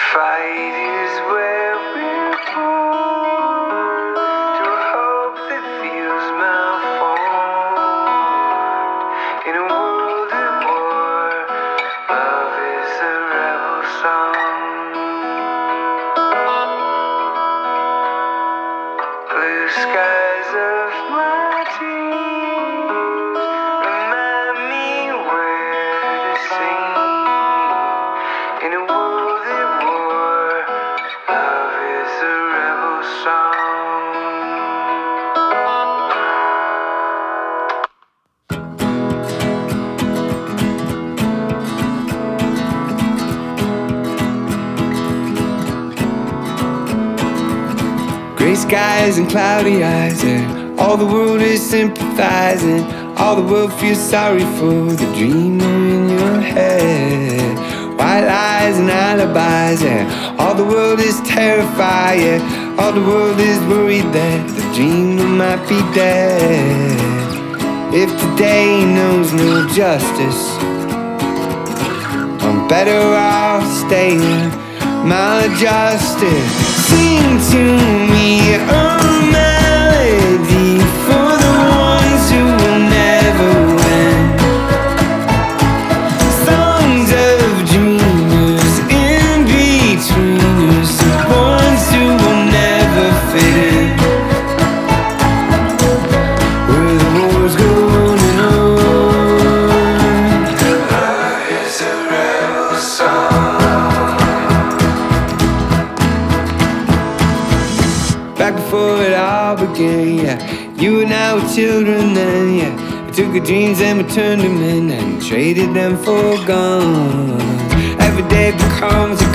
Fight is where we're born, to a hope that feels malformed. In a world at war, love is a rebel song. Blue skies of my dreams remind me where to sing. In a world at war, love is a rebel song. Gray skies and cloudy eyes, and all the world is sympathizing. All the world feels sorry for the dreamer in your head. White lies and alibis, and all the world is terrified. Yeah, all the world is worried that the dreamer might be dead. If today knows no justice, I'm better off staying maladjusted. Sing to me a melody for the ones who will never win. Songs of dreamers, in-betweeners, the ones who will never fit in. Where the wars go on and on. Love is a rebel song. Back before it all began, yeah, you and I were children then, yeah. We took our dreams and we turned them in and traded them for guns. Every day becomes a